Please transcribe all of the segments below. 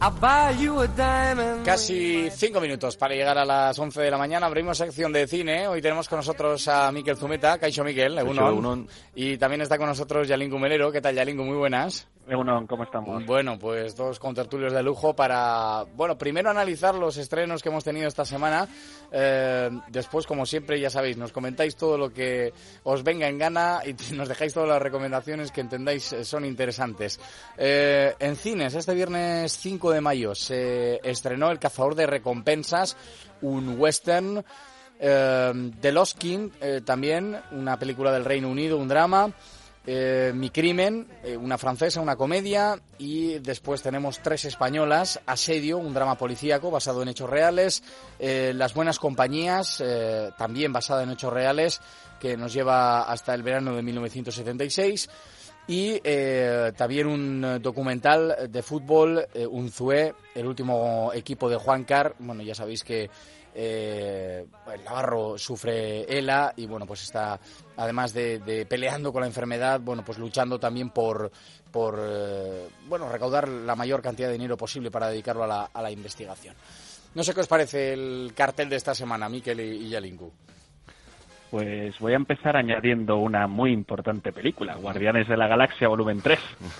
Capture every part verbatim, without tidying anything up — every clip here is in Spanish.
Casi cinco minutos para llegar a las once de la mañana. Abrimos sección de cine. Hoy tenemos con nosotros a Mikel Zumeta. Kaixo Mikel, egunon. Y también está con nosotros Yalingu Melero. ¿Qué tal, Yalingu? Muy buenas. Egunon, ¿cómo estamos? Bueno, pues dos contertulios de lujo para, bueno, primero analizar los estrenos que hemos tenido esta semana. Eh, después, como siempre, ya sabéis, nos comentáis todo lo que os venga en gana y nos dejáis todas las recomendaciones que entendáis son interesantes. Eh, en cines, este viernes cinco de mayo se estrenó El cazador de recompensas, un western. Eh, The Lost King, eh, también una película del Reino Unido, un drama. Eh, Mi crimen, eh, una francesa, una comedia, y después tenemos tres españolas: Asedio, un drama policíaco basado en hechos reales, eh, Las buenas compañías, eh, también basada en hechos reales, que nos lleva hasta el verano de mil novecientos setenta y seis, y eh, también un documental de fútbol, eh, Unzué, el último equipo de Juan Car. Bueno, ya sabéis que Eh, el Navarro sufre ELA y bueno, pues está, además de, de peleando con la enfermedad, bueno, pues luchando también por por eh, bueno, recaudar la mayor cantidad de dinero posible para dedicarlo a la, a la investigación. No sé qué os parece el cartel de esta semana, Mikel y, y Yalingu. Pues voy a empezar añadiendo una muy importante película, Guardianes de la Galaxia volumen tres.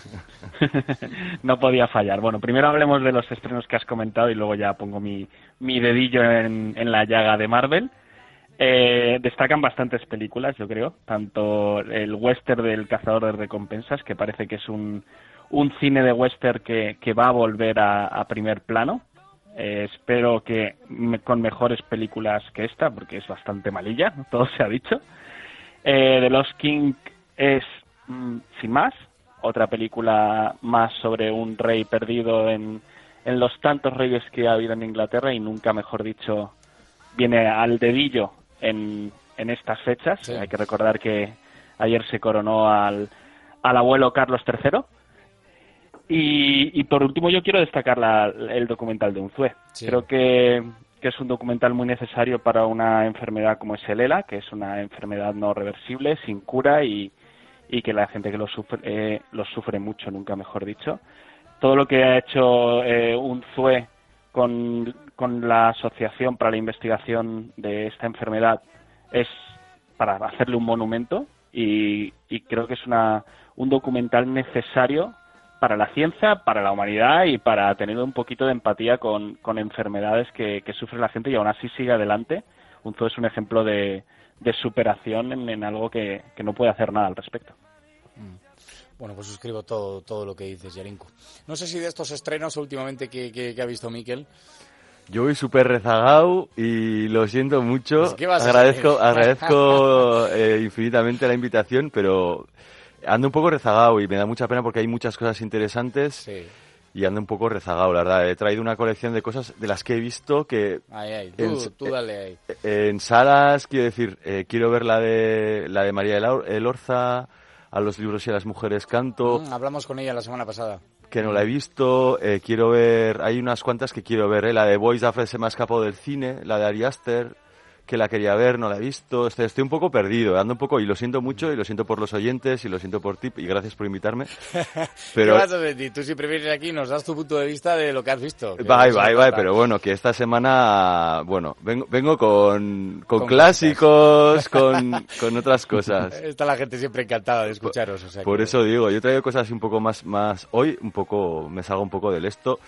No podía fallar. Bueno, primero hablemos de los estrenos que has comentado y luego ya pongo mi, mi dedillo en, en la llaga de Marvel. Eh, destacan bastantes películas, yo creo, tanto el western del Cazador de Recompensas, que parece que es un, un cine de western que, que va a volver a, a primer plano. Eh, espero que me, con mejores películas que esta, porque es bastante malilla, todo se ha dicho. Eh, The Lost King es, mm, sin más, otra película más sobre un rey perdido en, en los tantos reyes que ha habido en Inglaterra, y nunca mejor dicho, viene al dedillo en, en estas fechas. Sí. Hay que recordar que ayer se coronó al, al abuelo Carlos tercero. Y, y por último yo quiero destacar la, el documental de Unzué. Sí. Creo que, que es un documental muy necesario para una enfermedad como es el ELA, que es una enfermedad no reversible, sin cura, y, y que la gente que lo sufre, eh, lo sufre mucho, nunca mejor dicho. Todo lo que ha hecho eh, Unzué con, con la Asociación para la Investigación de esta enfermedad es para hacerle un monumento, y, y creo que es una, un documental necesario para la ciencia, para la humanidad y para tener un poquito de empatía con, con enfermedades que, que sufre la gente y aún así sigue adelante. Unzué es un ejemplo de, de superación en, en algo que, que no puede hacer nada al respecto. Bueno, pues suscribo todo todo lo que dices, Yalingu. No sé si de estos estrenos últimamente que, que, que ha visto Mikel. Yo voy súper rezagado y lo siento mucho. Agradezco, agradezco eh, infinitamente la invitación, pero ando un poco rezagado y me da mucha pena porque hay muchas cosas interesantes. Sí. Y ando un poco rezagado, la verdad. He traído una colección de cosas de las que he visto que... Ay, ay, tú, en, tú dale ahí. En salas, quiero decir, eh, quiero ver la de la de María Elorza, A los libros y a las mujeres canto. Mm, hablamos con ella la semana pasada. Que no la he visto. Eh, quiero ver... Hay unas cuantas que quiero ver, ¿eh? La de Boys After se me ha escapado del cine, la de Ari Aster, que la quería ver, no la he visto. Estoy, estoy un poco perdido, ando un poco, y lo siento mucho, y lo siento por los oyentes, y lo siento por ti, y gracias por invitarme. Pero... ¿Qué vas a decir? Tú siempre vienes aquí y nos das tu punto de vista de lo que has visto. Bye, bye, bye, pero bueno, que esta semana, bueno, vengo, vengo con, con, con clásicos, con, con otras cosas. Está la gente siempre encantada de escucharos. O sea, por que... eso digo, yo traigo cosas un poco más, más, hoy un poco, me salgo un poco del esto.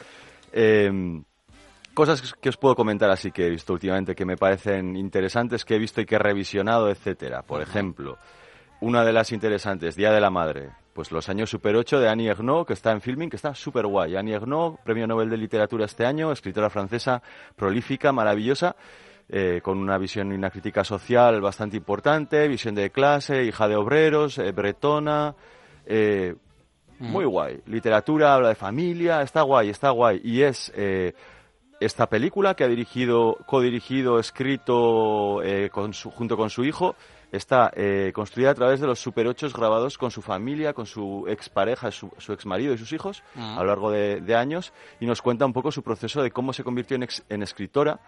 Eh... Cosas que os puedo comentar así que he visto últimamente que me parecen interesantes, que he visto y que he revisionado, etcétera. Por ejemplo, una de las interesantes, Día de la Madre, pues Los años Super ocho de Annie Ernaux, que está en Filming, que está súper guay. Annie Ernaux, premio Nobel de Literatura este año, escritora francesa prolífica, maravillosa, eh, con una visión y una crítica social bastante importante, visión de clase, hija de obreros, eh, bretona, eh, mm. muy guay. Literatura, habla de familia, está guay, está guay. Y es... Eh, esta película que ha dirigido, codirigido, escrito eh, con su, junto con su hijo, está eh, construida a través de los Super ocho grabados con su familia, con su expareja, su, su exmarido y sus hijos uh-huh. a lo largo de, de años, y nos cuenta un poco su proceso de cómo se convirtió en, ex, en escritora.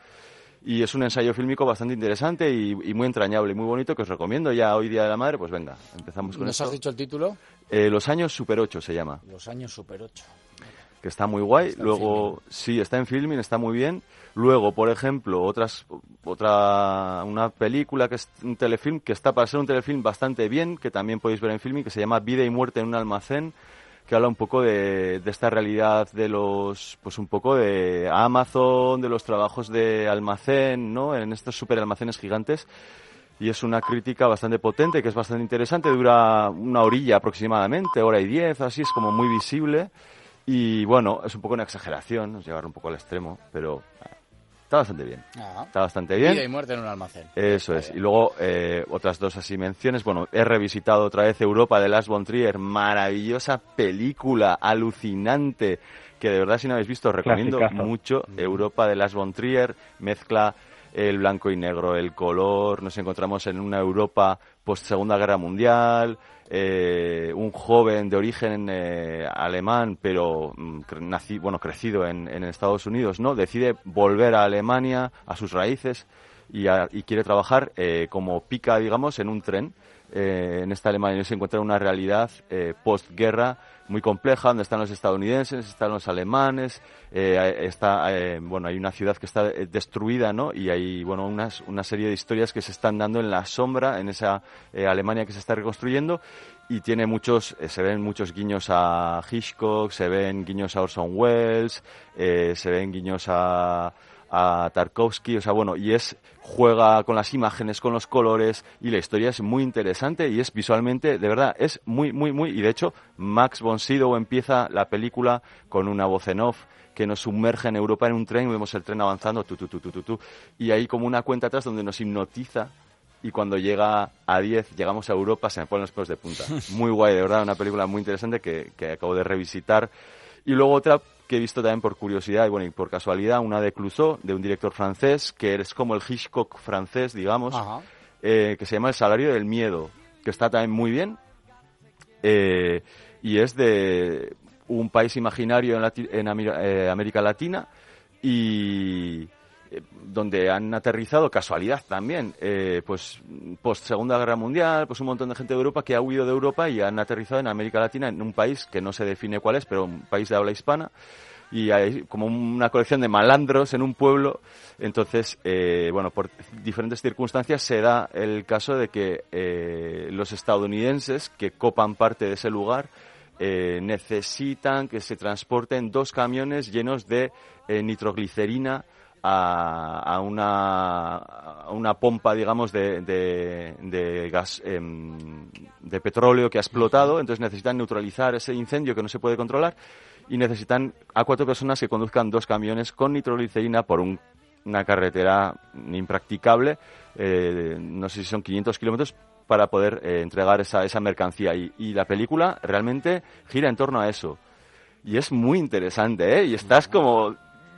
Y es un ensayo fílmico bastante interesante y, y muy entrañable y muy bonito, que os recomiendo. Ya hoy Día de la Madre, pues venga, empezamos con ¿Nos esto. has dicho el título? Eh, Los años Super ocho se llama. Los años Super ocho. que está muy guay. Está en Luego, Filmin. sí, está en Filmin, está muy bien. Luego, por ejemplo, otras, otra, una película que es un telefilm, que está para ser un telefilm bastante bien, que también podéis ver en Filmin, que se llama Vida y muerte en un almacén, que habla un poco de, de esta realidad de los, pues un poco de Amazon, de los trabajos de almacén, ¿no? En estos super almacenes gigantes. Y es una crítica bastante potente, que es bastante interesante, dura una orilla aproximadamente, hora y diez, así, es como muy visible. Y bueno, es un poco una exageración, es llevarlo un poco al extremo, pero está bastante bien. Ah. Está bastante bien. Vida y muerte en un almacén. Eso Está es. bien. Y luego eh, otras dos así menciones. Bueno, he revisitado otra vez Europa de Lars von Trier. Maravillosa película, alucinante, que de verdad si no habéis visto os recomiendo Clasicazo. mucho. Mm. Europa de Lars von Trier mezcla el blanco y negro, el color. Nos encontramos en una Europa post Segunda Guerra Mundial. Eh, un joven de origen eh, alemán, pero mm, cre- nací, bueno, crecido en, en Estados Unidos, ¿no? Decide volver a Alemania, a sus raíces, y, a- y quiere trabajar eh, como pica, digamos, en un tren eh, en esta Alemania. Y se encuentra en una realidad eh, postguerra muy compleja, donde están los estadounidenses, están los alemanes, eh, está, eh, bueno, hay una ciudad que está eh, destruida, ¿no? Y hay, bueno, unas, una serie de historias que se están dando en la sombra, en esa eh, Alemania que se está reconstruyendo, y tiene muchos, eh, se ven muchos guiños a Hitchcock, se ven guiños a Orson Welles, eh, se ven guiños a a Tarkovsky, o sea, bueno, y es, juega con las imágenes, con los colores, y la historia es muy interesante y es visualmente, de verdad, es muy, muy, muy, y de hecho, Max von Sydow empieza la película con una voz en off que nos sumerge en Europa en un tren, y vemos el tren avanzando, tu, tu, tu, tu, tu, tu, y hay como una cuenta atrás donde nos hipnotiza, y cuando llega a diez, llegamos a Europa, se me ponen los pelos de punta. Muy guay, de verdad, una película muy interesante que, que acabo de revisitar. Y luego otra que he visto también por curiosidad y bueno y por casualidad, una de Clouseau, de un director francés, que es como el Hitchcock francés, digamos, eh, que se llama El salario del miedo, que está también muy bien, eh, y es de un país imaginario en, Lati- en Amir- eh, América Latina, y eh, donde han aterrizado, casualidad también, eh, pues post Segunda Guerra Mundial, pues un montón de gente de Europa que ha huido de Europa y han aterrizado en América Latina, en un país que no se define cuál es, pero un país de habla hispana, y hay como una colección de malandros en un pueblo. Entonces, eh, bueno, por diferentes circunstancias se da el caso de que eh, los estadounidenses que copan parte de ese lugar eh, necesitan que se transporten dos camiones llenos de eh, nitroglicerina a, a, una, a una pompa, digamos, de, de, de gas, eh, de petróleo que ha explotado. Entonces necesitan neutralizar ese incendio que no se puede controlar, y necesitan a cuatro personas que conduzcan dos camiones con nitroglicerina por un, una carretera impracticable, eh, no sé si son quinientos kilómetros, para poder eh, entregar esa, esa mercancía. Y, y la película realmente gira en torno a eso. Y es muy interesante, ¿eh? Y estás como...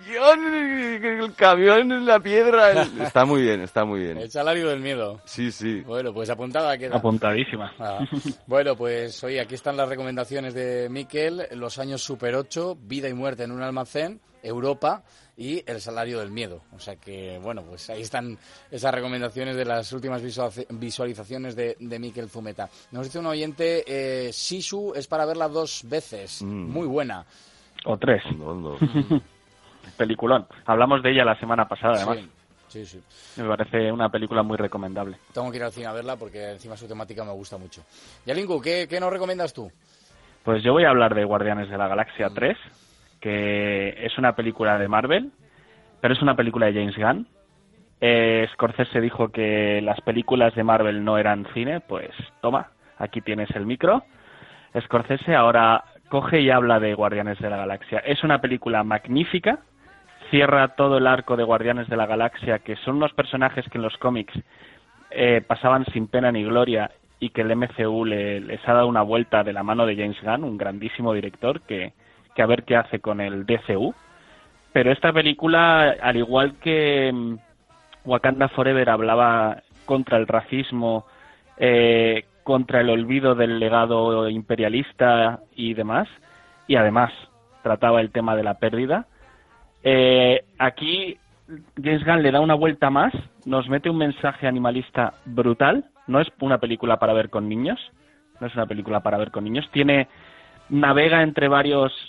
el camión, la piedra, el... está muy bien, está muy bien. El salario del miedo. Sí, sí. Bueno, pues apuntada queda. Apuntadísima. Ah. Bueno, pues oye, aquí están las recomendaciones de Miquel: Los años Super ocho, Vida y muerte en un almacén, Europa y El salario del miedo. O sea que, bueno, pues ahí están esas recomendaciones de las últimas visualiza- visualizaciones de, de Miquel Zumeta. Nos dice un oyente, eh, Sisu es para verla dos veces. Mm. Muy buena. O tres. Hondo, hondo. Peliculón. Hablamos de ella la semana pasada, además. Sí, sí, sí. Me parece una película muy recomendable. Tengo que ir al cine a verla porque encima su temática me gusta mucho. Yalinku, ¿qué, qué nos recomiendas tú? Pues yo voy a hablar de Guardianes de la Galaxia tres, que es una película de Marvel, pero es una película de James Gunn. Eh, Scorsese dijo que las películas de Marvel no eran cine, pues toma, aquí tienes el micro. Scorsese ahora coge y habla de Guardianes de la Galaxia. Es una película magnífica, cierra todo el arco de Guardianes de la Galaxia, que son unos personajes que en los cómics eh, pasaban sin pena ni gloria, y que el M C U le, les ha dado una vuelta de la mano de James Gunn, un grandísimo director, que, que a ver qué hace con el D C U. Pero esta película, al igual que mm, Wakanda Forever hablaba contra el racismo, eh, contra el olvido del legado imperialista y demás, y además trataba el tema de la pérdida, eh, aquí James Gunn le da una vuelta más, nos mete un mensaje animalista brutal. No es una película para ver con niños, no es una película para ver con niños, tiene navega entre varios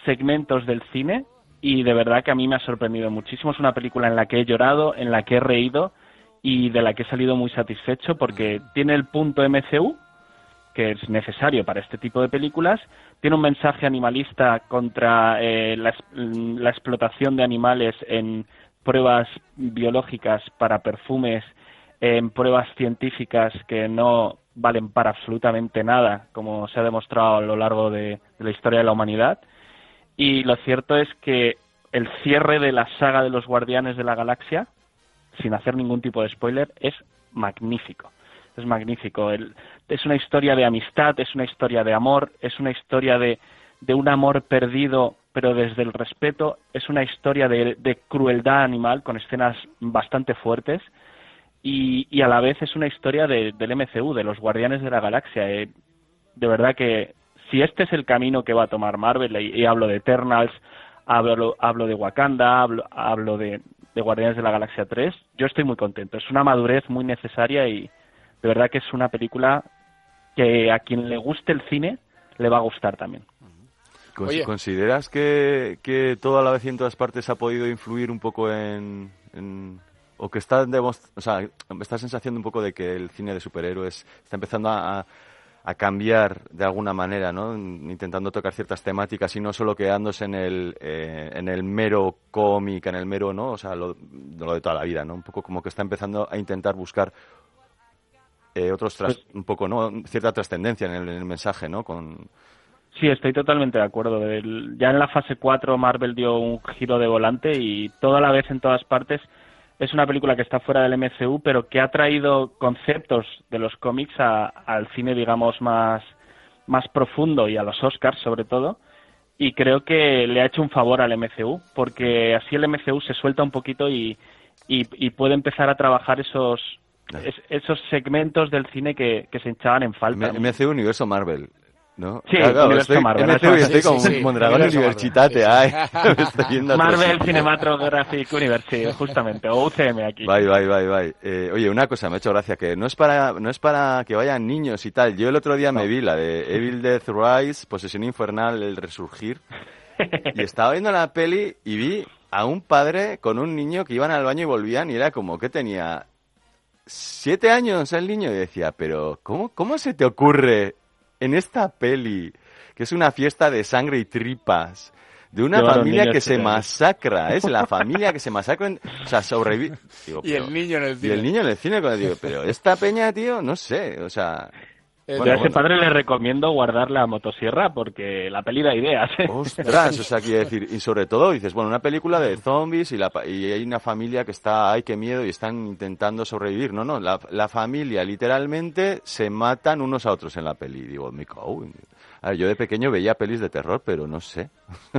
segmentos del cine y de verdad que a mí me ha sorprendido muchísimo. Es una película en la que he llorado, en la que he reído y de la que he salido muy satisfecho porque tiene el punto M C U, que es necesario para este tipo de películas, tiene un mensaje animalista contra eh, la, la explotación de animales en pruebas biológicas para perfumes, en pruebas científicas que no valen para absolutamente nada, como se ha demostrado a lo largo de, de la historia de la humanidad. Y lo cierto es que el cierre de la saga de los Guardianes de la Galaxia, sin hacer ningún tipo de spoiler, es magnífico. Es magnífico. El, es una historia de amistad, es una historia de amor, es una historia de, de un amor perdido, pero desde el respeto. Es una historia de, de crueldad animal, con escenas bastante fuertes. Y, y a la vez es una historia de, del M C U, de los Guardianes de la Galaxia. Eh, de verdad que si este es el camino que va a tomar Marvel, y, y hablo de Eternals, hablo, hablo de Wakanda, hablo, hablo de, de Guardianes de la Galaxia tres, yo estoy muy contento. Es una madurez muy necesaria y de verdad que es una película que a quien le guste el cine le va a gustar también. Oye. ¿Consideras que, que todo a la vez y en todas partes ha podido influir un poco en... en... o que está, demost- o sea, esta sensación de un poco de que el cine de superhéroes está empezando a, a cambiar de alguna manera, ¿no? Intentando tocar ciertas temáticas y no solo quedándose en el eh, en el mero cómic, en el mero, ¿no? O sea, lo, lo de toda la vida, ¿no? Un poco como que está empezando a intentar buscar eh, otros tras- un poco, ¿no? Cierta trascendencia en el, en el mensaje, ¿no? Con Sí, estoy totalmente de acuerdo. El, ya en la fase cuatro Marvel dio un giro de volante y toda la vez en todas partes. Es una película que está fuera del M C U, pero que ha traído conceptos de los cómics a, al cine, digamos, más, más profundo y a los Oscars, sobre todo. Y creo que le ha hecho un favor al M C U, porque así el M C U se suelta un poquito y, y, y puede empezar a trabajar esos, es, esos segmentos del cine que, que se echaban en falta. M- MCU Universo Marvel. ¿No? Sí, claro, claro, Universo estoy, Marvel. M C U y estoy Sí, como sí, sí. Mondragón Universo Universitate. Marvel, sí, Ay, me estoy yendo a otro Marvel sitio. Cinematographic Universe, justamente, o U C M aquí. Bye, bye, bye, bye. Eh, oye, una cosa me ha hecho gracia, que no es para no es para que vayan niños y tal. Yo el otro día me vi la de Evil Death Rise, Posesión Infernal, El Resurgir, y estaba viendo la peli y vi a un padre con un niño que iban al baño y volvían y era como que tenía siete años el niño y decía, pero ¿cómo, cómo se te ocurre en esta peli, que es una fiesta de sangre y tripas, de una Llevar a un familia niño que a se siete años? masacra, es la familia que se masacra, en- o sea, sobrevive. Digo, Y pero- el niño en el Y cine. el niño en el cine, cuando digo, pero esta peña, tío, no sé, o sea... Eh, Yo bueno, a ese bueno. padre le recomiendo guardar la motosierra porque la peli da ideas. ¿eh? Ostras, o sea, quiero decir, y sobre todo dices, bueno, una película de zombies y, la, pa- y hay una familia que está, ay, qué miedo, y están intentando sobrevivir. No, no, la, la familia literalmente se matan unos a otros en la peli. Digo, me cago en- A ver, yo de pequeño veía pelis de terror, pero no sé.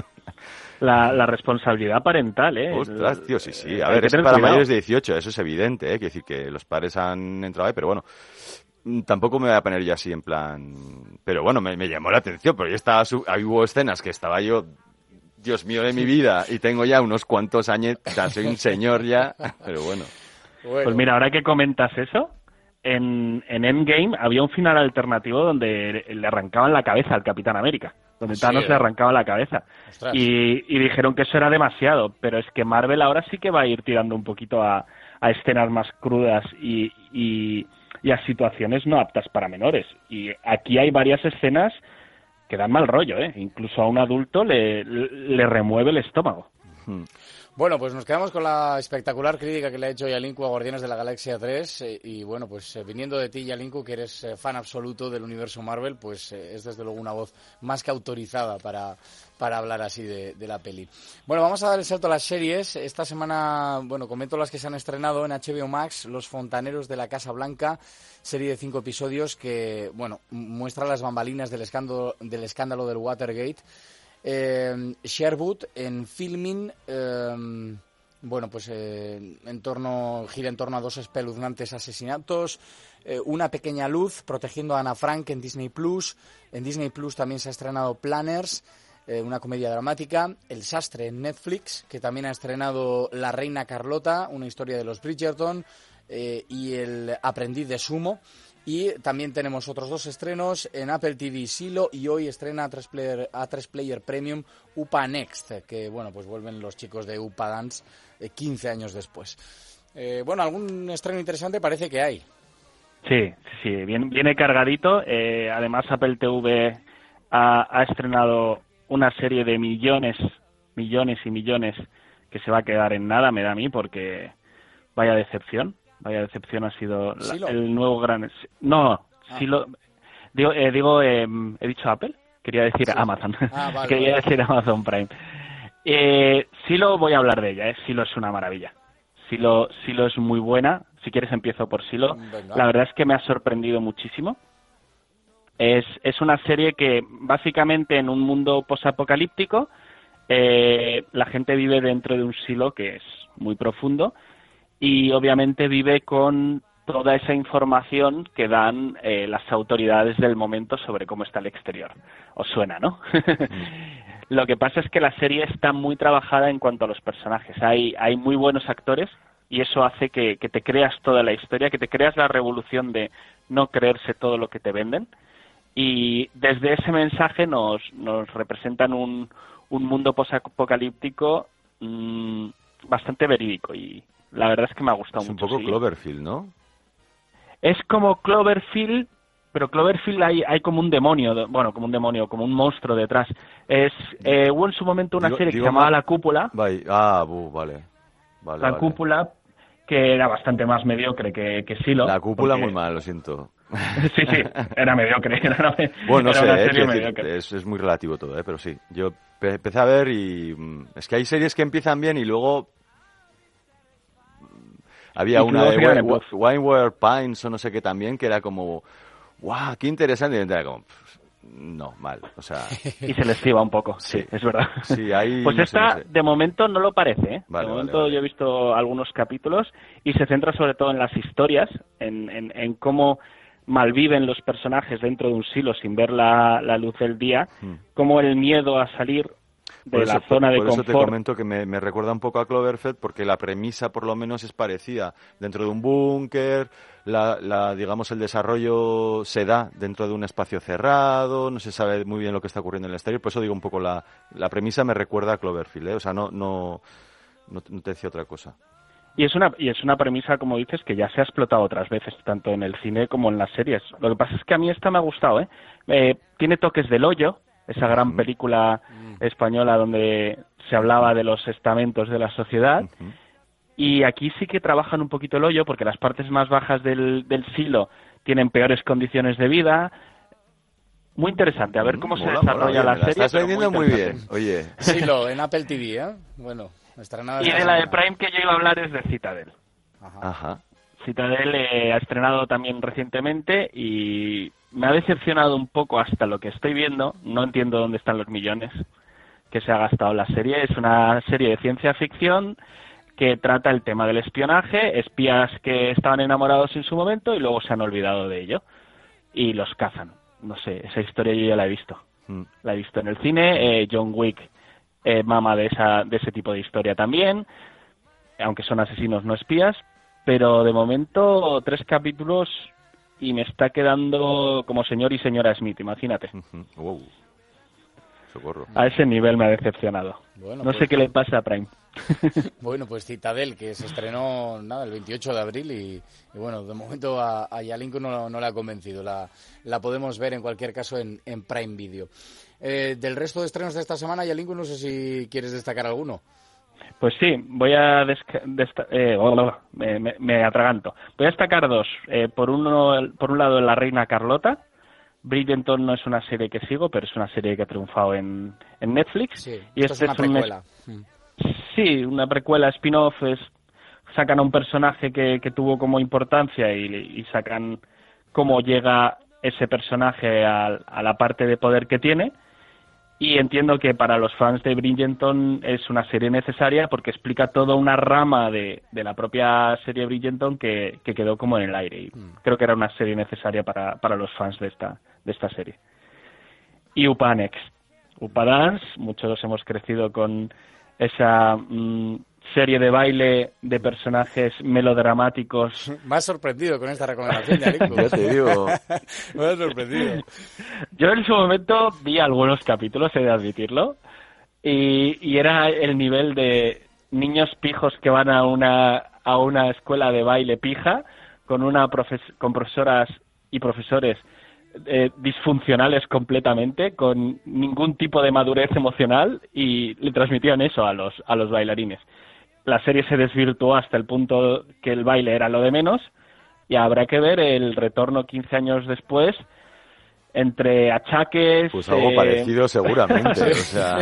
La, la responsabilidad parental, ¿eh? Ostras, tío, sí, sí. Eh, A hay ver, que es tener para cuidado. mayores de dieciocho, eso es evidente, ¿eh? Quiero decir que los padres han entrado ahí, pero bueno, mm, tampoco me voy a poner yo así en plan... Pero bueno, me, me llamó la atención, pero yo estaba... Su... Ahí hubo escenas que estaba yo, Dios mío de mi vida, y tengo ya unos cuantos años, o sea, soy un señor ya, pero bueno. bueno. Pues mira, ahora que comentas eso, en, en Endgame había un final alternativo donde le arrancaban la cabeza al Capitán América, donde Sí, Thanos ¿eh? le arrancaba la cabeza. Ostras. Y, y dijeron que eso era demasiado, pero es que Marvel ahora sí que va a ir tirando un poquito a, a escenas más crudas y, y, y a situaciones no aptas para menores. Y aquí hay varias escenas que dan mal rollo, ¿eh? Incluso a un adulto le, le remueve el estómago. Bueno, pues nos quedamos con la espectacular crítica que le ha hecho Yalinku a Guardianes de la Galaxia tres eh, y bueno, pues eh, viniendo de ti, Yalinku, que eres eh, fan absoluto del universo Marvel, pues eh, es desde luego una voz más que autorizada para, para hablar así de, de la peli. Bueno, vamos a dar el salto a las series. Esta semana, bueno, comento las que se han estrenado en H B O Max, Los Fontaneros de la Casa Blanca, serie de cinco episodios que, bueno, muestra las bambalinas del escándalo del, escándalo del Watergate. Eh, Sherwood en filming, eh, bueno, pues eh, en torno, gira en torno a dos espeluznantes asesinatos, eh, Una pequeña luz protegiendo a Ana Frank en Disney Plus. En Disney Plus también se ha estrenado Planners, eh, una comedia dramática. El Sastre en Netflix, que también ha estrenado La Reina Carlota, una historia de los Bridgerton, eh, y El Aprendiz de Sumo. Y también tenemos otros dos estrenos en Apple T V, Silo, y hoy estrena A tres Player, A tres Player Premium UPA Next, que bueno, pues vuelven los chicos de UPA Dance eh, quince años después. Eh, bueno, algún estreno interesante parece que hay. Sí, sí, viene, viene cargadito. Eh, además, Apple T V ha, ha estrenado una serie de millones, millones y millones que se va a quedar en nada, me da a mí, porque vaya decepción. Vaya decepción ha sido la, el nuevo gran... No, ah. Silo... Digo, eh, digo eh, he dicho Apple, quería decir sí. Amazon. Ah, vale, quería vale. decir Amazon Prime. Eh, Silo voy a hablar de ella, ¿eh? Silo es una maravilla. Silo, Silo es muy buena. Si quieres empiezo por Silo. Venga. La verdad es que me ha sorprendido muchísimo. Es, es una serie que básicamente en un mundo posapocalíptico eh, la gente vive dentro de un silo que es muy profundo y obviamente vive con toda esa información que dan eh, las autoridades del momento sobre cómo está el exterior. Os suena, ¿no? Lo que pasa es que la serie está muy trabajada en cuanto a los personajes. Hay, hay muy buenos actores y eso hace que, que te creas toda la historia, que te creas la revolución de no creerse todo lo que te venden. Y desde ese mensaje nos, nos representan un, un mundo posapocalíptico mmm, bastante verídico y la verdad es que me ha gustado mucho. Es un poco sí. Cloverfield, ¿no? Es como Cloverfield, pero Cloverfield hay, hay como un demonio, bueno, como un demonio, como un monstruo detrás. Es eh, hubo en su momento una digo, serie digo que se llamaba más... La Cúpula. Vale. Ah, uh, vale. vale. La vale. Cúpula, que era bastante más mediocre que, que Silo. La Cúpula porque... muy mal, lo siento. Sí, sí, era mediocre. Era una, bueno, no era sé, una eh, serie decir, mediocre. Es, es muy relativo todo, ¿eh? Pero sí. Yo empecé a ver y... Es que hay series que empiezan bien y luego... Había y una de Wynwood Pines o no sé qué también, que era como... ¡Guau! ¡Qué interesante! Y era como... No, mal, o sea... Y se les iba un poco, sí, sí es verdad. Sí, ahí, pues no esta, sé, no sé. de momento, no lo parece, ¿eh? Vale, de momento vale, vale. yo he visto algunos capítulos y se centra sobre todo en las historias, en, en, en cómo malviven los personajes dentro de un silo sin ver la, la luz del día, hmm. cómo el miedo a salir de eso, la zona por, de por confort. Por eso te comento que me, me recuerda un poco a Cloverfield, porque la premisa por lo menos es parecida. Dentro de un búnker, la, la, digamos, el desarrollo se da dentro de un espacio cerrado, no se sabe muy bien lo que está ocurriendo en el exterior, por eso digo un poco, la, la premisa me recuerda a Cloverfield, ¿eh? O sea, no, no, no, no te decía otra cosa. Y es una y es una premisa, como dices, que ya se ha explotado otras veces, tanto en el cine como en las series. Lo que pasa es que a mí esta me ha gustado, ¿eh? eh tiene toques del Hoyo, esa gran película española donde se hablaba de los estamentos de la sociedad. Uh-huh. Y aquí sí que trabajan un poquito el hoyo, porque las partes más bajas del, del silo tienen peores condiciones de vida. Muy interesante, a ver cómo mm, se mola, desarrolla mola, la serie. La estás vendiendo muy, muy bien, oye. Silo, en Apple T V, ¿eh? Bueno, estrenada. Y de la de Prime que yo iba a hablar es de Citadel. Ajá. Ajá. Citadel eh, ha estrenado también recientemente y me ha decepcionado un poco hasta lo que estoy viendo. No entiendo dónde están los millones que se ha gastado la serie. Es una serie de ciencia ficción que trata el tema del espionaje, espías que estaban enamorados en su momento y luego se han olvidado de ello y los cazan. No sé, esa historia yo ya la he visto. Mm. La he visto en el cine. Eh, John Wick eh, mama de, esa, de ese tipo de historia también, aunque son asesinos no espías. Pero de momento, tres capítulos y me está quedando como señor y señora Smith, imagínate. Uh-huh. Wow. Socorro. A ese nivel me ha decepcionado. Bueno, no pues... sé qué le pasa a Prime. Bueno, pues Citadel, que se estrenó nada el veintiocho de abril y, y bueno, de momento a, a Yalinko no, no la ha convencido. La, la podemos ver en cualquier caso en, en Prime Video. Eh, del resto de estrenos de esta semana, Yalinko, no sé si quieres destacar alguno. Pues sí, voy a desca- desta- eh, oh, oh, me, me, me atraganto. Voy a destacar dos. Eh, por uno, por un lado, La Reina Carlota. Bridgerton no es una serie que sigo, pero es una serie que ha triunfado en, en Netflix. Sí, y esto este es una es precuela. Un, sí, una precuela, spin-off. Es, sacan a un personaje que, que tuvo como importancia y, y sacan cómo llega ese personaje a, a la parte de poder que tiene. Y entiendo que para los fans de Bridgerton es una serie necesaria porque explica toda una rama de, de la propia serie Bridgerton que, que quedó como en el aire. Y mm. creo que era una serie necesaria para, para los fans de esta, de esta serie. Y UPA Next. UPA Dance, muchos hemos crecido con esa mmm, serie de baile de personajes melodramáticos. Me has sorprendido con esta recomendación, Yarico. Ya te digo. Me has sorprendido. Yo en su momento vi algunos capítulos, he de admitirlo, y, y era el nivel de niños pijos que van a una a una escuela de baile pija con una profes- con profesoras y profesores eh, disfuncionales completamente, con ningún tipo de madurez emocional, y le transmitían eso a los a los bailarines. La serie se desvirtuó hasta el punto que el baile era lo de menos, y habrá que ver el retorno quince años después, entre achaques... Pues algo eh... parecido seguramente, o sea...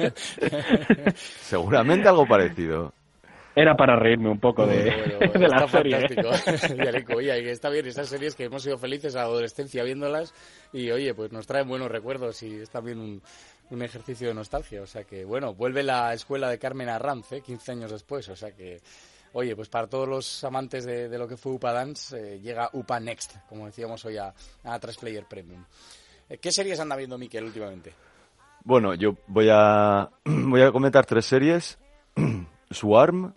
seguramente algo parecido. Era para reírme un poco de, bueno, bueno, de la está serie. fantástico. Yarico, oye, que está bien esas series que hemos sido felices a la adolescencia viéndolas y, oye, pues nos traen buenos recuerdos y es también un, un ejercicio de nostalgia. O sea que, bueno, vuelve la escuela de Carmen Arranz, ¿eh? quince años después. O sea que, oye, pues para todos los amantes de, de lo que fue UPA Dance, eh, llega UPA Next, como decíamos hoy a, a tres Player Premium. Eh, ¿Qué series anda viendo Miquel últimamente? Bueno, yo voy a, voy a comentar tres series. Swarm,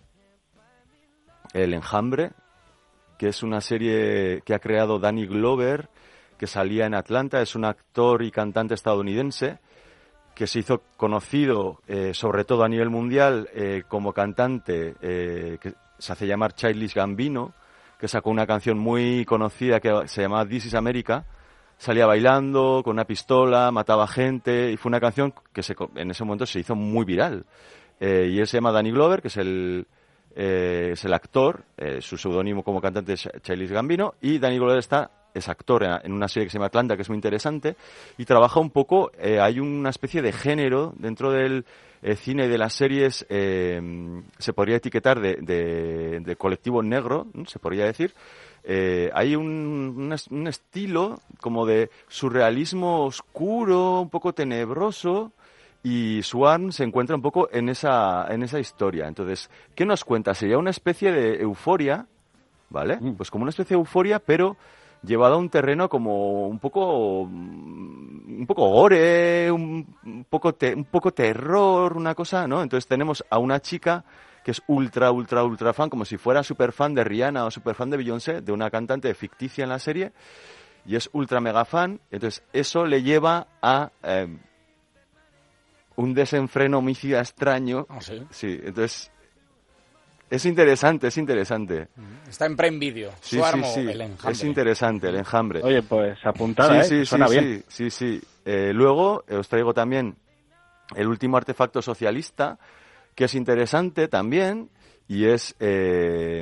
El Enjambre, que es una serie que ha creado Danny Glover, que salía en Atlanta, es un actor y cantante estadounidense que se hizo conocido eh, sobre todo a nivel mundial eh, como cantante, eh, que se hace llamar Childish Gambino, que sacó una canción muy conocida que se llamaba This is America. Salía bailando con una pistola, mataba gente, y fue una canción que se, en ese momento se hizo muy viral. Eh, y él se llama Danny Glover, que es el Eh, es el actor, eh, su seudónimo como cantante es Childish Gambino, y Danny Glover está, es actor en una serie que se llama Atlanta, que es muy interesante, y trabaja un poco, eh, hay una especie de género dentro del eh, cine y de las series, eh, se podría etiquetar de, de, de colectivo negro, ¿no? Se podría decir. Eh, hay un, un, un estilo como de surrealismo oscuro, un poco tenebroso, y Swarm se encuentra un poco en esa en esa historia. Entonces, ¿qué nos cuenta? Sería una especie de euforia, ¿vale? Mm. Pues como una especie de euforia, pero llevada a un terreno como un poco un poco gore, un, un poco te, un poco terror, una cosa, ¿no? Entonces tenemos a una chica que es ultra, ultra, ultra fan, como si fuera super fan de Rihanna o super fan de Beyoncé, de una cantante ficticia en la serie, y es ultra mega fan. Entonces eso le lleva a eh, un desenfreno homicida extraño. ¿Ah, sí? Sí, entonces es interesante, es interesante. Está en Prime Video. Sí, Swarm sí, sí. El Enjambre. Es interesante, El Enjambre. Oye, pues apuntada, sí, ¿eh? Sí, Suena sí, bien. sí, sí, sí. Eh, luego eh, os traigo también El último artefacto socialista, que es interesante también, y es... Eh,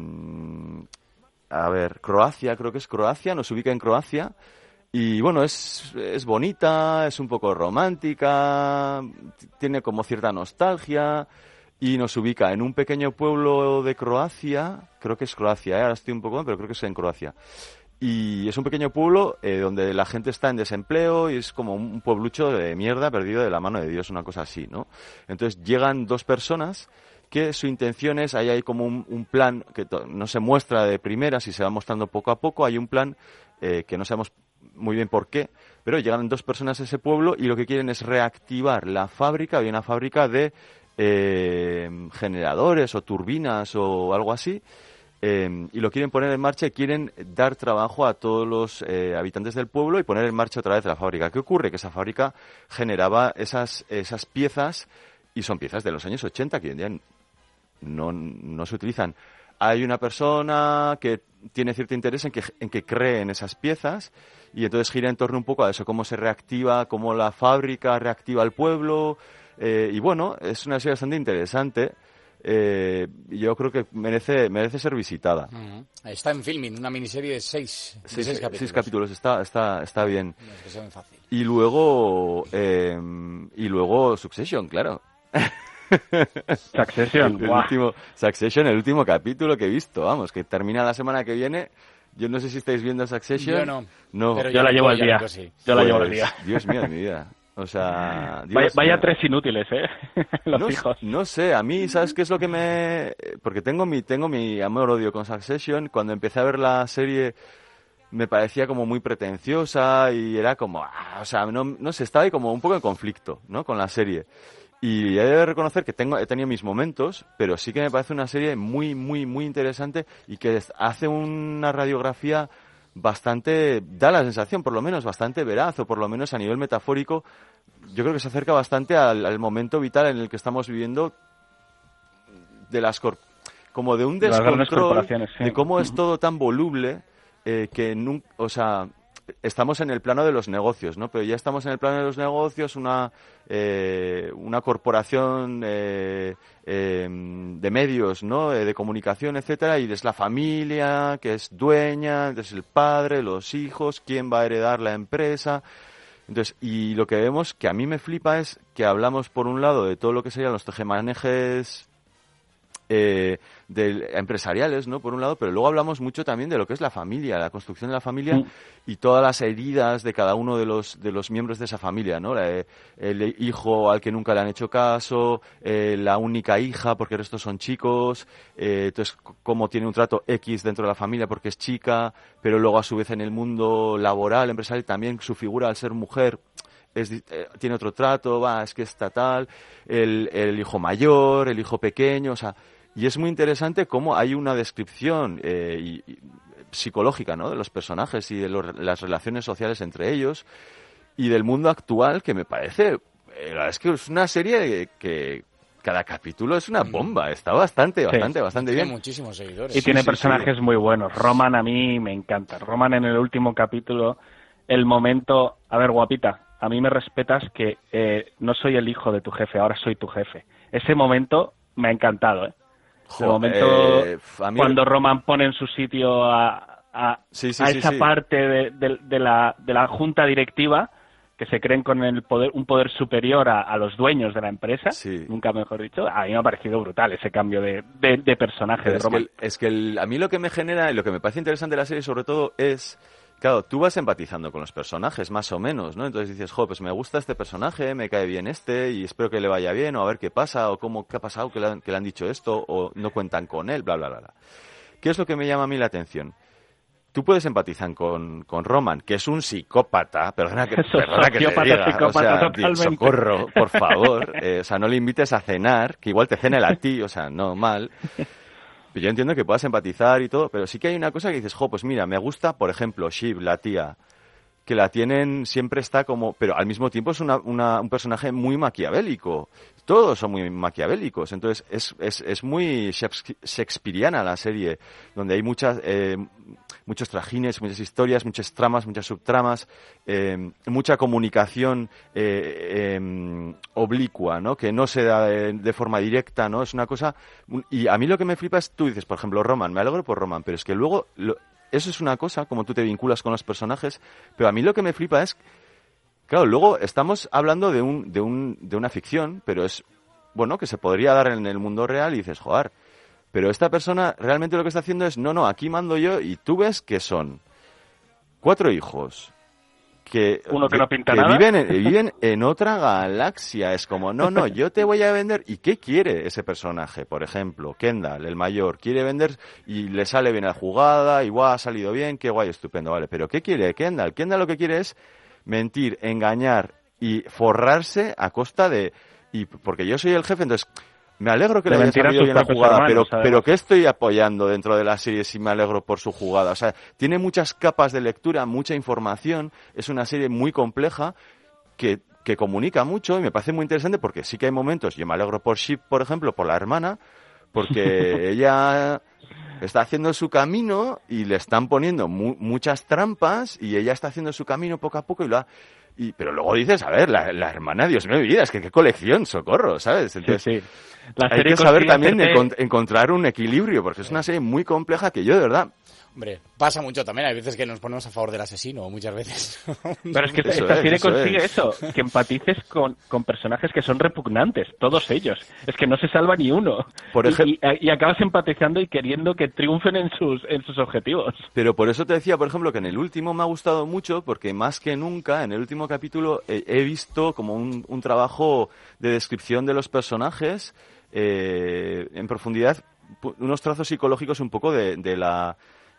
a ver, Croacia, creo que es Croacia, nos ubica en Croacia. Y bueno, es, es bonita, es un poco romántica, tiene como cierta nostalgia y nos ubica en un pequeño pueblo de Croacia, creo que es Croacia, ¿eh? Ahora estoy un poco, pero creo que es en Croacia. Y es un pequeño pueblo eh, donde la gente está en desempleo y es como un pueblucho de mierda perdido de la mano de Dios, una cosa así, ¿no? Entonces llegan dos personas que su intención es, ahí hay como un, un plan que to- no se muestra de primeras y se va mostrando poco a poco, hay un plan eh, que no sabemos muy bien por qué, pero llegan dos personas a ese pueblo y lo que quieren es reactivar la fábrica, hay una fábrica de eh, generadores o turbinas o algo así, eh, y lo quieren poner en marcha y quieren dar trabajo a todos los eh, habitantes del pueblo y poner en marcha otra vez la fábrica. ¿Qué ocurre? Que esa fábrica generaba esas, esas piezas y son piezas de los años ochenta que hoy en día no, no se utilizan. Hay una persona que tiene cierto interés en que, en que creen esas piezas y entonces gira en torno un poco a eso, cómo se reactiva, cómo la fábrica reactiva el pueblo. Eh, y bueno, es una serie bastante interesante. Eh, yo creo que merece merece ser visitada. Uh-huh. Está en Filmin, una miniserie de seis, de seis, seis capítulos. Seis capítulos, está, está, está bien. No es que sea muy fácil. Y luego, eh, y luego Succession, claro. Succession, el, el ¡buah! último, Succession, el último capítulo que he visto, vamos, que termina la semana que viene. Yo no sé si estáis viendo Succession. Yo no. No. Pero Yo la llevo al día. Yo, sí. Yo la Pues, llevo al día. Dios mío de mi vida. O sea, Dios Vaya, vaya mío. tres inútiles, ¿eh? Los no, hijos. No sé, a mí, ¿sabes qué es lo que me...? Porque tengo mi tengo mi amor-odio con Succession. Cuando empecé a ver la serie me parecía como muy pretenciosa y era como... Ah, o sea, no, no sé, estaba ahí como un poco en conflicto, ¿no? Con la serie. Y he de reconocer que tengo, he tenido mis momentos, pero sí que me parece una serie muy, muy, muy interesante y que hace una radiografía bastante, da la sensación, por lo menos, bastante veraz, o por lo menos a nivel metafórico, yo creo que se acerca bastante al, al momento vital en el que estamos viviendo de las cor- como de un descontrol, sí. de cómo es todo tan voluble eh, que nunca, o sea, estamos en el plano de los negocios, ¿no? Pero ya estamos en el plano de los negocios, una eh, una corporación eh, eh, de medios, ¿no? Eh, de comunicación, etcétera, y es la familia que es dueña, entonces el padre, los hijos, quién va a heredar la empresa. Entonces, y lo que vemos que a mí me flipa es que hablamos por un lado de todo lo que serían los tejemanejes Eh, de, empresariales, ¿no? Por un lado, pero luego hablamos mucho también de lo que es la familia, la construcción de la familia mm. y todas las heridas de cada uno de los de los miembros de esa familia, ¿no? La, el hijo al que nunca le han hecho caso, eh, la única hija porque el resto son chicos, eh, entonces cómo tiene un trato X dentro de la familia porque es chica, pero luego a su vez en el mundo laboral, empresarial, también su figura al ser mujer Es, eh, tiene otro trato, va, es que está tal, el, el hijo mayor, el hijo pequeño, o sea, y es muy interesante cómo hay una descripción eh, y, y, psicológica, ¿no? De los personajes y de los, las relaciones sociales entre ellos y del mundo actual que me parece, eh, es que es una serie que cada capítulo es una bomba, está bastante, bastante, sí. bastante bien. Tiene muchísimos seguidores. Y sí, tiene sí, personajes sí. muy buenos. Roman a mí me encanta. Roman en el último capítulo, el momento, a ver, guapita, a mí me respetas que eh, no soy el hijo de tu jefe, ahora soy tu jefe. Ese momento me ha encantado, ¿eh? El momento eh, mí... cuando Roman pone en su sitio a, a, sí, sí, a sí, esa sí. parte de, de, de, la, de la junta directiva que se creen con el poder, un poder superior a, a los dueños de la empresa, sí. nunca mejor dicho. A mí me ha parecido brutal ese cambio de, de, de personaje Pero de es Roman. Que el, es que el, a mí lo que me genera y lo que me parece interesante de la serie sobre todo es... Claro, tú vas empatizando con los personajes, más o menos, ¿no? Entonces dices, jo, pues me gusta este personaje, me cae bien este, y espero que le vaya bien, o a ver qué pasa, o cómo, qué ha pasado, que le han, que le han dicho esto, o no cuentan con él, bla, bla, bla, bla. ¿Qué es lo que me llama a mí la atención? Tú puedes empatizar con, con Roman, que es un psicópata, perdona que, perdona que te diga, o sea, totalmente. socorro, por favor, eh, o sea, no le invites a cenar, que igual te cena él a ti, o sea, no mal. Yo entiendo que puedas empatizar y todo, pero sí que hay una cosa que dices, jo, pues mira, me gusta, por ejemplo, Shiv, la tía, que la tienen, siempre está como, pero al mismo tiempo es una, una, un personaje muy maquiavélico. Todos son muy maquiavélicos, entonces es, es, es muy shakespeariana la serie, donde hay muchas, eh, muchos trajines, muchas historias, muchas tramas, muchas subtramas, eh, mucha comunicación eh, eh, oblicua, ¿no? Que no se da de, de forma directa, ¿no? Es una cosa... Y a mí lo que me flipa es, tú dices, por ejemplo, Roman, me alegro por Roman, pero es que luego... Lo, eso es una cosa, como tú te vinculas con los personajes, pero a mí lo que me flipa es... Claro, luego estamos hablando de un, de un, de una ficción, pero es, bueno, que se podría dar en el mundo real y dices, joder, pero esta persona realmente lo que está haciendo es, no, no, aquí mando yo y tú ves que son cuatro hijos que, Uno que, no pinta que nada. Viven, en, viven en otra galaxia. Es como, no, no, yo te voy a vender. ¿Y qué quiere ese personaje? Por ejemplo, Kendall, el mayor, quiere vender y le sale bien la jugada, igual ha salido bien, qué guay, estupendo, vale. Pero ¿qué quiere Kendall? Kendall lo que quiere es mentir, engañar y forrarse a costa de... y porque yo soy el jefe, entonces me alegro que le haya salido bien la jugada, hermanos, pero, pero ¿qué estoy apoyando dentro de la serie si me alegro por su jugada? O sea, tiene muchas capas de lectura, mucha información, es una serie muy compleja que, que comunica mucho y me parece muy interesante porque sí que hay momentos, yo me alegro por Shiv, por ejemplo, por la hermana, porque ella... está haciendo su camino y le están poniendo mu- muchas trampas y ella está haciendo su camino poco a poco y lo ha... Y, pero luego dices, a ver, la, la hermana, Dios mío, vida, es que qué colección, socorro, ¿sabes? Entonces, sí, sí. La hay que saber también hacerte... encont- encontrar un equilibrio, porque es una serie muy compleja que yo, de verdad... Hombre, pasa mucho también, hay veces que nos ponemos a favor del asesino, muchas veces. Pero es que eso esta es, serie eso consigue es. eso, que empatices con, con personajes que son repugnantes, todos ellos. Es que no se salva ni uno. Por ejemplo, y, y, y acabas empatizando y queriendo que triunfen en sus, en sus objetivos. Pero por eso te decía, por ejemplo, que en el último me ha gustado mucho, porque más que nunca, en el último capítulo, he, he visto como un, un trabajo de descripción de los personajes eh, en profundidad, unos trazos psicológicos un poco de, de la...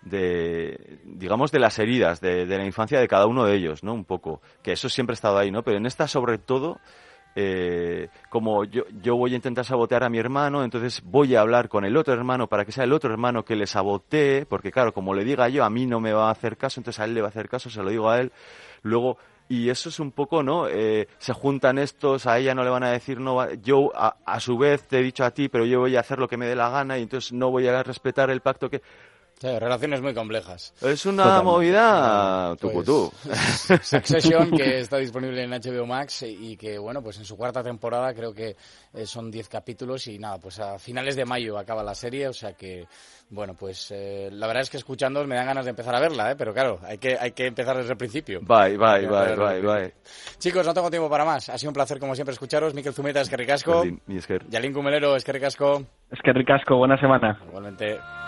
de, digamos, de las heridas de, de la infancia de cada uno de ellos, ¿no? Un poco, que eso siempre ha estado ahí, ¿no? Pero en esta, sobre todo, eh, como yo, yo voy a intentar sabotear a mi hermano, entonces voy a hablar con el otro hermano para que sea el otro hermano que le sabotee, porque claro, como le diga yo, a mí no me va a hacer caso, entonces a él le va a hacer caso, se lo digo a él, luego... Y eso es un poco, ¿no? Eh, se juntan estos, a ella no le van a decir no, yo a, a su vez te he dicho a ti, pero yo voy a hacer lo que me dé la gana y entonces no voy a respetar el pacto que... Sí, relaciones muy complejas. Es una Totalmente. movida tucutú. Pues, Succession, que está disponible en H B O Max y que, bueno, pues en su cuarta temporada creo que eh, son diez capítulos y nada, pues a finales de mayo acaba la serie, o sea que, bueno, pues eh, la verdad es que escuchándoos me dan ganas de empezar a verla, ¿eh? Pero claro, hay que hay que empezar desde el principio. Bye, bye, bye, bye, bye. Chicos, no tengo tiempo para más. Ha sido un placer, como siempre, escucharos. Mikel Zumeta, eskerrik asko. Yalin Kumelero, eskerrik asko. Eskerrik asko, buena semana. Igualmente.